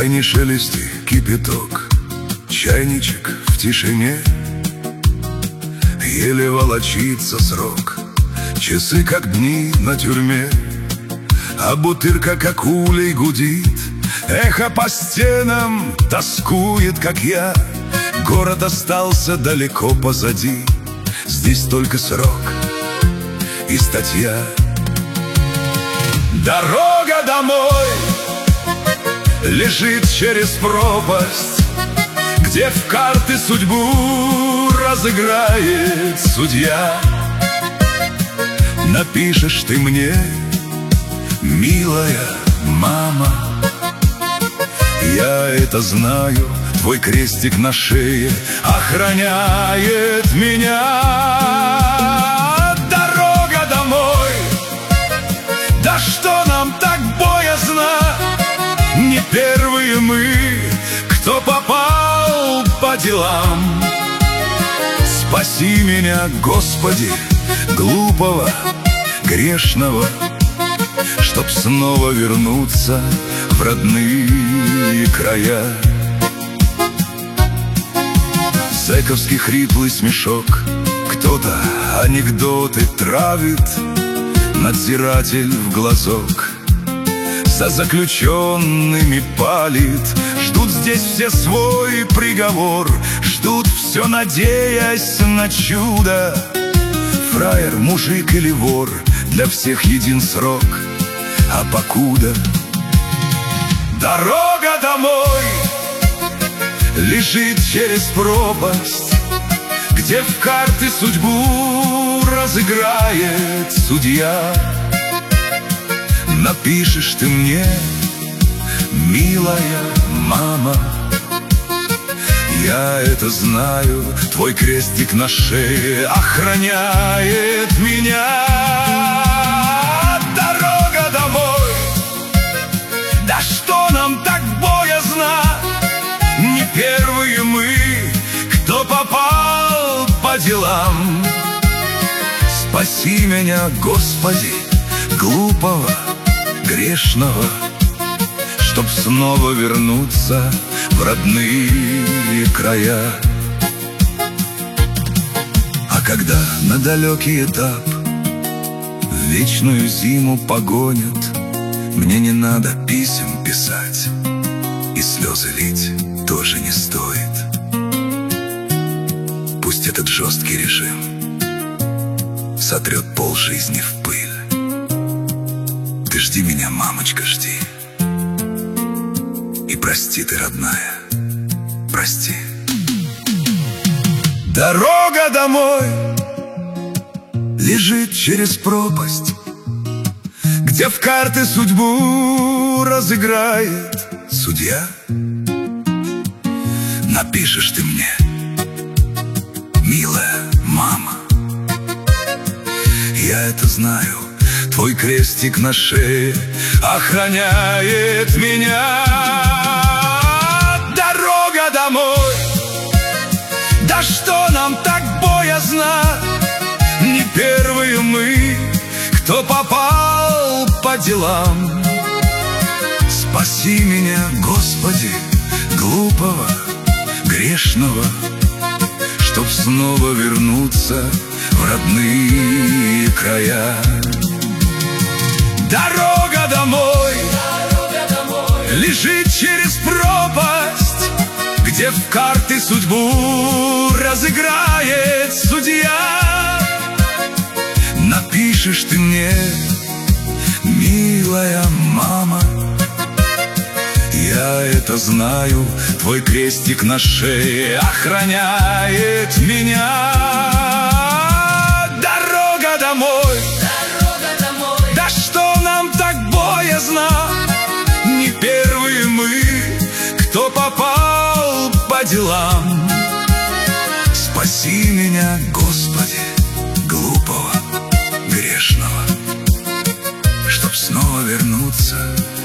чайне шелести кипяток, чайничек в тишине, еле волочится срок, часы как дни на тюрьме, а бутырка как улей гудит, эхо по стенам тоскует, как я. Город остался далеко позади, здесь только срок и статья. Дорога домой лежит через пропасть, где в карты судьбу разыграет судья. Напишешь ты мне, милая мама, я это знаю, твой крестик на шее охраняет меня. Дорога домой, да что нам так боязно? Не первые мы, кто попал по делам. Спаси меня, Господи, глупого, грешного, чтоб снова вернуться в родные края. Зэковский хриплый смешок, кто-то анекдоты травит, надзиратель в глазок за заключенными палит. Ждут здесь все свой приговор, ждут все, надеясь на чудо. Фраер, мужик или вор, для всех един срок, а покуда дорога домой лежит через пропасть, где в карты судьбу разыграет судья. Напишешь ты мне, милая мама, я это знаю, твой крестик на шее охраняет меня. Дорога домой, да что нам так боязно? Не первые мы, кто попал по делам. Спаси меня, Господи, глупого, грешного, чтоб снова вернуться в родные края. А когда на далекий этап в вечную зиму погонят, мне не надо писем писать, и слезы лить тоже не стоит. Пусть этот жесткий режим сотрет полжизни в пыль. Ты жди меня, мамочка, жди. И прости ты, родная, прости. Дорога домой лежит через пропасть, где в карты судьбу разыграет судья. Напишешь ты мне, милая мама, я это знаю, твой крестик на шее охраняет меня. Дорога домой, да что нам так боязно? Не первые мы, кто попал по делам. Спаси меня, Господи, глупого, грешного, чтоб снова вернуться в родные края. Дорога домой, лежит через пропасть, где в карты судьбу разыграет судья. Напишешь ты мне, милая мама, я это знаю, твой крестик на шее охраняет меня. Дорога домой, да что нам так боязно? Не первые мы, кто попал по делам. Спаси меня, Господи, глупого, грешного, чтоб снова вернуться